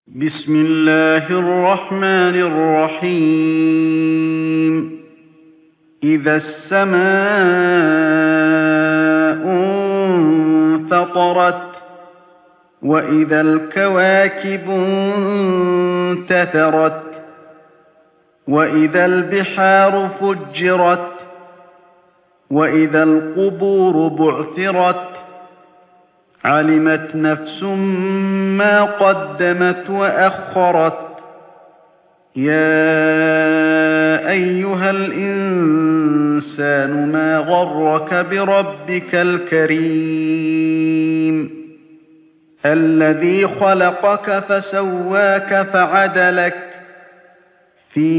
بسم الله الرحمن الرحيم إذا السماء انفطرت وإذا الكواكب انتثرت وإذا البحار فجرت وإذا القبور بعثرت علمت نفس ما قدمت وأخرت يا أيها الإنسان ما غرك بربك الكريم الذي خلقك فسواك فعدلك في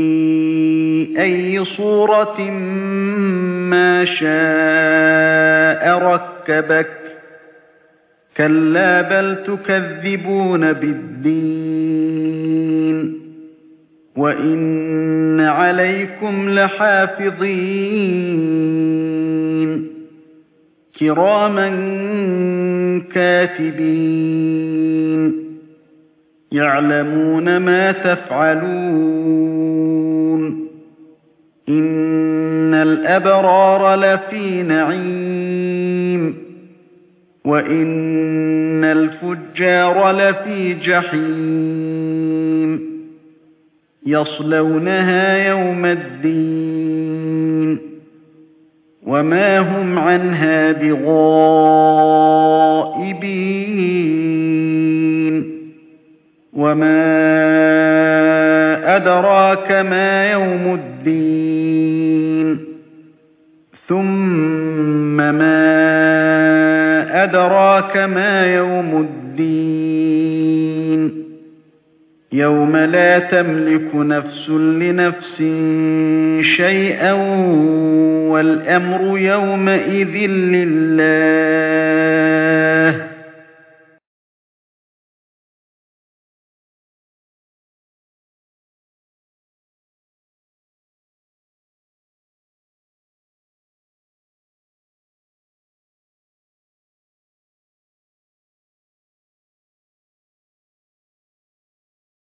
أي صورة ما شاء ركبك كلا بل تكذبون بالدين وإن عليكم لحافظين كراما كاتبين يعلمون ما تفعلون إن الأبرار لفي نعيم وإن الفجار لفي جحيم يصلونها يوم الدين وما هم عنها بغائبين وما أدراك ما يوم الدين ثم ما أدراك ما يوم الدين يوم لا تملك نفس لنفس شيئا والأمر يومئذ لله